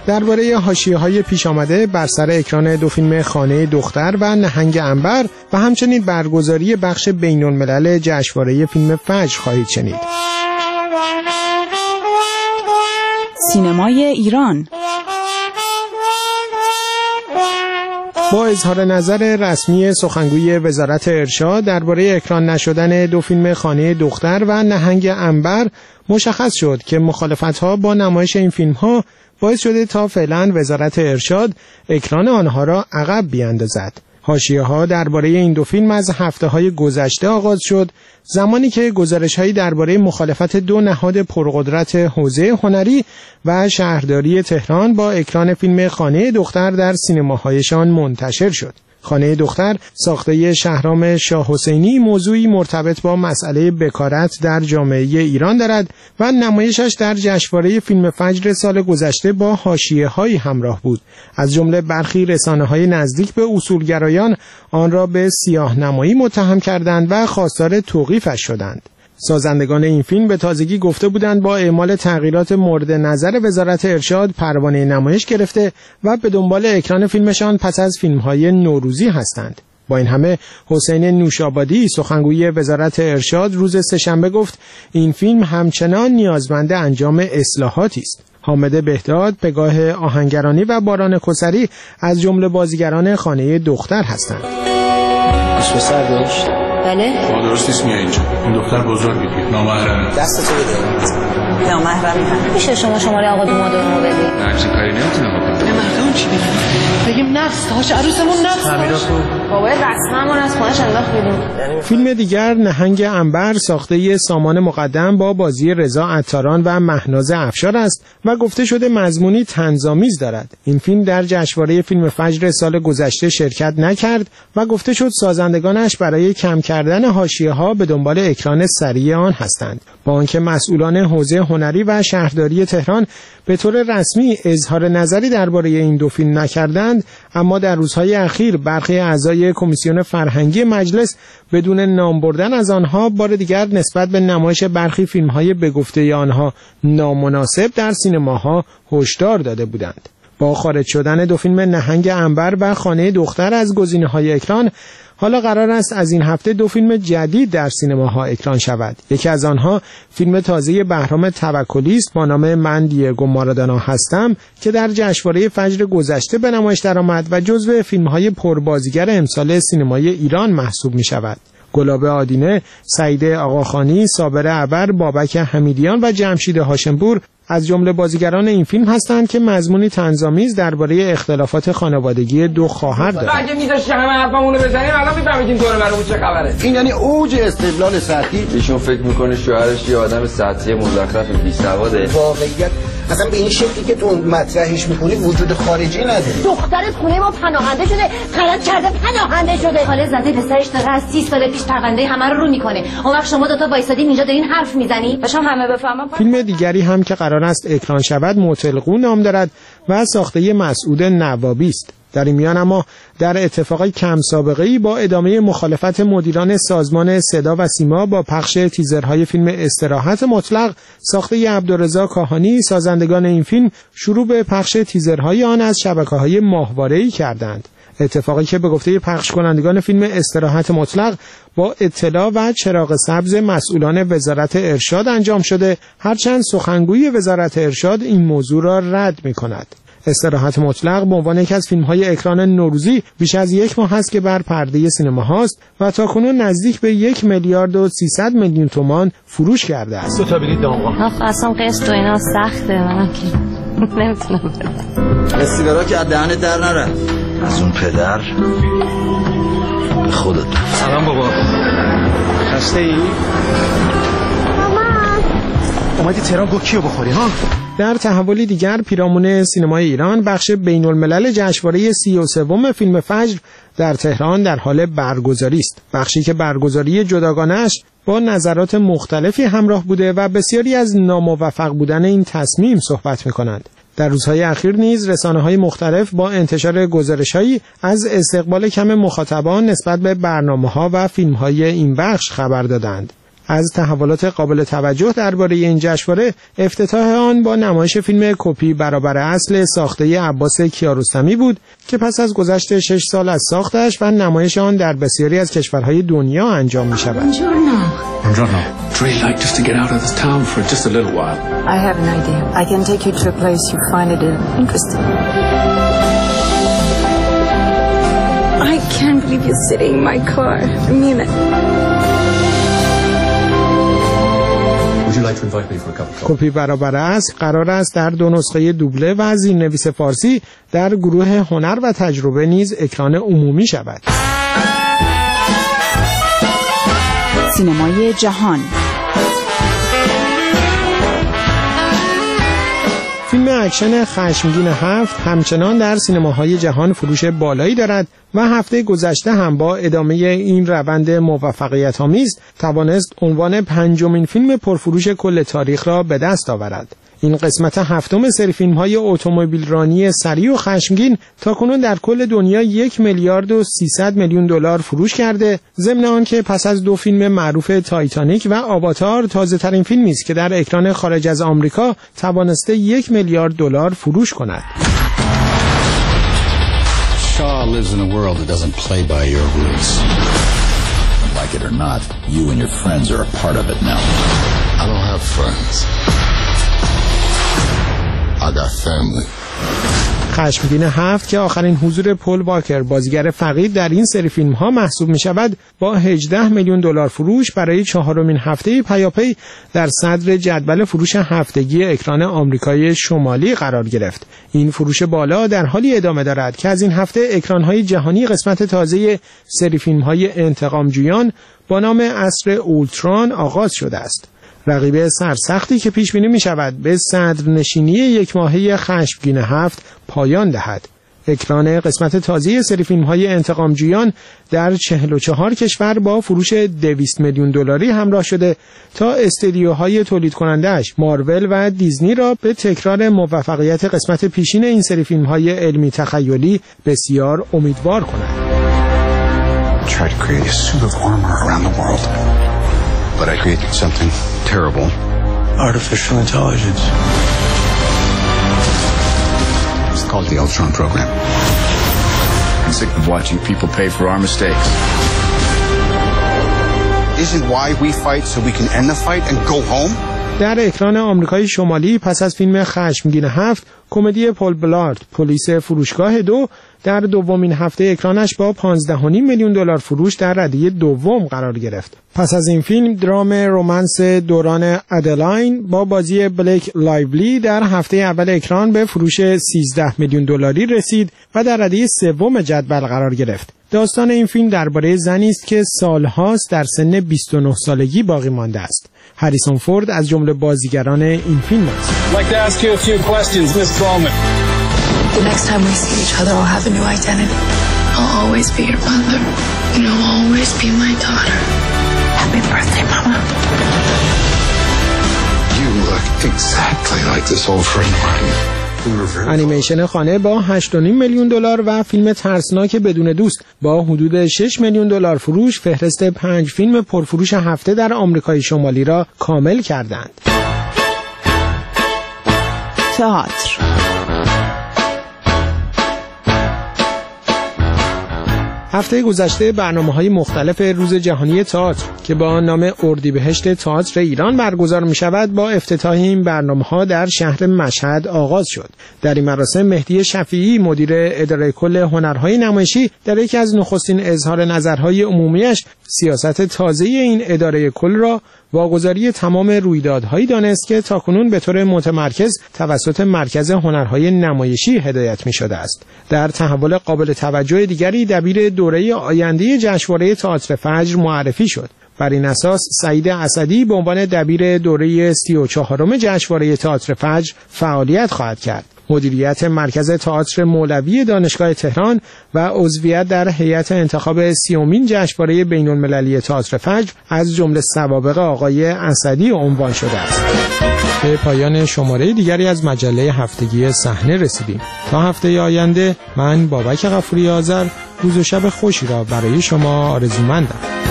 درباره حاشیه‌های پیش آمده بر سر اکران دو فیلم خانه دختر و نهنگ عنبر و همچنین برگزاری بخش بین‌الملل جشنواره فیلم فجر خواهید شنید. سینمای ایران با اظهار نظر رسمی سخنگوی وزارت ارشاد درباره اکران نشدن دو فیلم خانه دختر و نهنگ عنبر مشخص شد که مخالفت‌ها با نمایش این فیلم‌ها باعث شده تا فعلا وزارت ارشاد اکران آنها را عقب بیاندازد. حاشیه‌ها درباره این دو فیلم از هفته‌های گذشته آغاز شد، زمانی که گزارش‌هایی درباره مخالفت دو نهاد پرقدرت حوزه هنری و شهرداری تهران با اکران فیلم خانه دختر در سینماهایشان منتشر شد. خانه دختر ساخته شهرام شاه حسینی موضوعی مرتبط با مسئله بکارت در جامعه ایران دارد و نمایشش در جشنواره فیلم فجر سال گذشته با حاشیه‌هایی همراه بود. از جمله برخی رسانه‌های نزدیک به اصولگرایان آن را به سیاه‌نمایی متهم کردند و خواستار توقیفش شدند. سازندگان این فیلم به تازگی گفته بودند با اعمال تغییرات مورد نظر وزارت ارشاد پروانه نمایش گرفته و به دنبال اکران فیلمشان پس از فیلم‌های نوروزی هستند. با این همه حسین نوشابادی سخنگوی وزارت ارشاد روز سه‌شنبه گفت این فیلم همچنان نیازمند انجام اصلاحاتی است. حامد بهداد، پگاه آهنگرانی و باران کسری از جمله بازیگران خانه دختر هستند. پسر داشت؟ بله؟ شما درست نیست میای اینجا. این دختر بزرگه، نامحرمه. دستتو بده. نامحرمی هم. میشه شماره آقا دومادونو بدید؟ نه همچین کاری نمیتونم بکنم. نه مردم چی بگیم نقص تاش عروسمون نقص باش. بابا رسممون از خونش انداخت بیرون. فیلم دیگر نهنگ عنبر ساخته سامان مقدم با بازی رضا عطاران و مهناز افشار است و گفته شده مضمونی طنزآمیز دارد. این فیلم در جشنواره فیلم فجر سال گذشته شرکت نکرد و گفته شد سازندگانش برای کم کردن حاشیه‌ها به دنبال اکران سریع آن هستند. با آنکه مسئولان حوزه هنری و شهرداری تهران به طور رسمی اظهار نظری درباره این دو فیلم نکردند، اما در روزهای اخیر برخی اعضای کمیسیون فرهنگی مجلس بدون نام بردن از آنها بار دیگر نسبت به نمایش برخی فیلم‌های به گفته آنها نامناسب در سینماها هشدار داده بودند. با خارج شدن دو فیلم نهنگ عنبر و خانه دختر از گزینه‌های اکران، حالا قرار است از این هفته دو فیلم جدید در سینماها اکران شود. یکی از آنها فیلم تازه بهرام توکلی است با نام من دیگو مارادونا هستم که در جشنواره فجر گذشته به نمایش درآمد و جزو فیلم‌های پربازیگر امسال سینمای ایران محسوب می‌شود. گلاب آدینه، سعید آقاخانی، صابر عبر، بابک حمیدیان و جمشید هاشمپور از جمله بازیگران این فیلم هستند که مضمونی طنزآمیز درباره اختلافات خانوادگی دو خواهر دارند. اگه میذاشی همه حرفمون رو بزنیم الان میفهمید دور برامون چه خبره. این یعنی اوج استدلال سطحی. ایشون فکر میکنه شوهرش یه آدم سطحی مزخرف بی‌سواده. واقعیت اصلا به این شکلی که تو مطرحش میکنی وجود خارجی نداره. دخترت خونه ما پناهنده شده، غلط کرده پناهنده شده. حالا زده پسرش داره از 30 سال پیش پرونده همه رو میکنه. اون وقت شما دو تا وایسادین اینجا دارین حرف میزنی؟ باشم همه بفهمن. فیلم دیگری هم که قرار است اکران شود معطلقو نام دارد و ساخته مسعود نوابی است. در این میان اما در اتفاقی کم سابقه‌ای با ادامه مخالفت مدیران سازمان صدا و سیما با پخش تیزرهای فیلم استراحت مطلق ساخته عبدالرضا کاهانی، سازندگان این فیلم شروع به پخش تیزرهای آن از شبکه‌های ماهواره‌ای کردند. اتفاقی که به گفته پخش کنندگان فیلم استراحت مطلق با اطلاع و چراغ سبز مسئولان وزارت ارشاد انجام شده، هرچند سخنگوی وزارت ارشاد این موضوع را رد می‌کند. استراحت مطلق به عنوان یکی از فیلم‌های اکران نوروزی بیش از یک ماه است که بر پرده سینما هاست و تاکنون نزدیک به 1 میلیارد و 300 میلیون تومان فروش کرده است. دو تا بلیط دامغان. اصلا قسط و اینا سخته، من که نمیتونم. استیدارا که از دهنت در نره. از اون پدر به خودت. سلام بابا. خسته ای؟ اومدی تهران گوکیو بخوری ها؟ در تحولی دیگر پیرامون سینمای ایران بخش بین‌الملل جشنواره 33 فیلم فجر در تهران در حال برگزاری است. بخشی که برگزاری جداگانه‌اش با نظرات مختلفی همراه بوده و بسیاری از ناموفق بودن این تصمیم صحبت می‌کنند. در روزهای اخیر نیز رسانه‌های مختلف با انتشار گزارش‌هایی از استقبال کم مخاطبان نسبت به برنامه‌ها و فیلم‌های این بخش خبر دادند. از تحولات قابل توجه درباره این جشنواره افتتاح آن با نمایش فیلم کپی برابر اصل ساخته عباس کیارستمی بود که پس از گذشت 6 سال از ساختش و نمایش آن در بسیاری از کشورهای دنیا انجام می شود. Buongiorno. I'd really like just to get out of this town for just a little while. I have an idea. I can take you to a place you find it interesting. I can't believe you're sitting in my car. I mean it. Would you like to invite me for a cup of coffee? کپی برابر است قرار است در 2 نسخه دوبله و زیرنویس فارسی در گروه هنر و تجربه نیز اکران عمومی شود. سینمای جهان. فیلم اکشن خشمگین 7 همچنان در سینماهای جهان فروش بالایی دارد و هفته گذشته هم با ادامه این روند موفقیت‌آمیز توانست عنوان 5مین فیلم پرفروش کل تاریخ را به دست آورد. این قسمت 7 سری فیلم‌های اتومبیل رانی سریع و خشمگین تاکنون در کل دنیا 1 میلیارد و 300 میلیون دلار فروش کرده، ضمن آنکه پس از 2 فیلم معروف تایتانیک و آواتار تازه‌ترین فیلمی است که در اکران خارج از آمریکا توانسته 1 میلیارد دلار فروش کند. Shaw lives in a world that doesn't play by your rules. Like it or not, you and your friends are a part of it now. I don't have friends. I got family. خشمگین 7 که آخرین حضور پل واکر بازیگر فقید در این سری فیلم ها محسوب می شود با 18 میلیون دلار فروش برای 4مین هفته پیاپی در صدر جدول فروش هفتگی اکران آمریکای شمالی قرار گرفت. این فروش بالا در حالی ادامه دارد که از این هفته اکران های جهانی قسمت تازه سری فیلم های انتقامجویان با نام عصر اولتران آغاز شده است. رقیب سرسختی که پیش بینی می شود به صدرنشینی 1 ماهه خشمگین 7 پایان دهد. اکران قسمت تازه سری فیلم های انتقامجویان در 44 کشور با فروش 200 میلیون دلاری همراه شده تا استدیوهای تولید کننده‌اش مارول و دیزنی را به تکرار موفقیت قسمت پیشین این سری فیلم های علمی تخیلی بسیار امیدوار کند. But I created something terrible. Artificial intelligence. It's called the Ultron program. I'm sick of watching people pay for our mistakes. Isn't why we fight so we can end the fight and go home? در اکران آمریکای شمالی پس از فیلم خشمگین 7 کمدی پل بلارد پلیس فروشگاه 2 در 2مین هفته اکرانش با 15.5 میلیون دلار فروش در رده دوم قرار گرفت. پس از این فیلم درام رمانس دوران ادلاین با بازی بلیک لایولی در هفته اول اکران به فروش 13 میلیون دلاری رسید و در رده سوم جدول قرار گرفت. داستان این فیلم درباره زنی است که سالهاست در سن 29 سالگی باقی مانده است. هریسون فورد از جمله بازیگران این فیلم است. The next time we see each other, I'll have a new identity. I'll always be your mother, and you'll always be my daughter. Happy birthday, Mama. You look exactly like this old friend of mine. انیمیشن خانه با 8.5 میلیون دلار و فیلم ترسناک بدون دوست با حدود 6 میلیون دلار فروش فهرست 5 فیلم پرفروش هفته در آمریکای شمالی را کامل کردند. تئاتر. هفته گذشته برنامه‌های مختلف روز جهانی تئاتر که با نام اردیبهشت تئاتر ایران برگزار می‌شود با افتتاح این برنامه‌ها در شهر مشهد آغاز شد. در این مراسم مهدی شفیعی مدیر اداره کل هنرهای نمایشی در یکی از نخستین اظهار نظرهای عمومیش سیاست تازه این اداره کل را واگذاری تمام رویدادهایی دانست که تاکنون به طور متمرکز توسط مرکز هنرهای نمایشی هدایت می شده است. در تحول قابل توجه دیگری دبیر دوره آینده جشنواره تئاتر فجر معرفی شد. بر این اساس سعید اسدی به عنوان دبیر دوره 34م جشنواره تئاتر فجر فعالیت خواهد کرد. مدیریت مرکز تئاتر مولوی دانشگاه تهران و عضویت در هیئت انتخاب 30مین جشنواره بین‌المللی تئاتر فجر از جمله سوابق آقای اسدی عنوان شده است. به پایان شماره دیگری از مجله هفتگی صحنه رسیدیم. تا هفته آینده من بابک غفوری آذر روز و شب خوشی را برای شما آرزومندم.